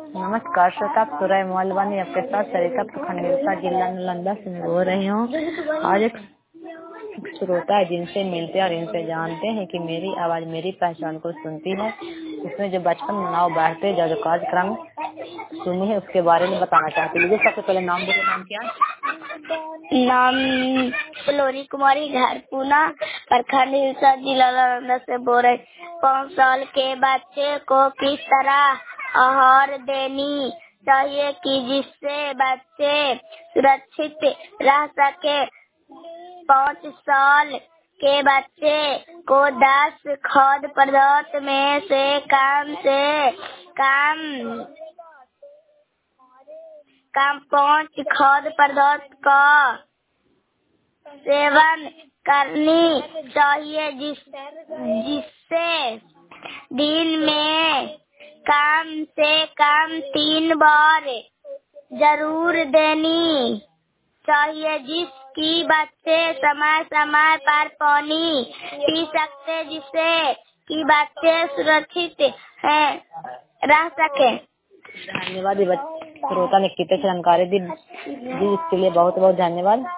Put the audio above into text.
नमस्कार श्रोता, सुरय मोलवानी आपके साथ सरिता प्रखंड हिलसा जिला नालंदा से मैं बोल रही हूँ। आज एक श्रोता है जिनसे मिलते और इनसे जानते हैं कि मेरी आवाज मेरी पहचान को सुनती है। उसने जो बचपन में नाव बैठते जो कार्यक्रम सुनी है उसके बारे में बताना चाहती हूँ। सबसे पहले नाम बोलो, नाम क्या? नाम फ्लोरी कुमारी, घर पूना, प्रखंड हिलसा जिला नालंदा से बोल रहे। 5 साल के बच्चे को किस तरह आहार देनी चाहिए कि जिससे बच्चे सुरक्षित रह सके? 5 साल के बच्चे को 10 खाद्य पदार्थ में से कम 5 खाद्य पदार्थ का सेवन करनी चाहिए जिससे दिन में कम से कम 3 बार जरूर देनी चाहिए, जिसकी बच्चे समय समय पर पानी पी सकते जिससे कि बच्चे सुरक्षित रह सके। धन्यवाद। श्रोता ने कितने जानकारी दी इसके लिए बहुत बहुत धन्यवाद।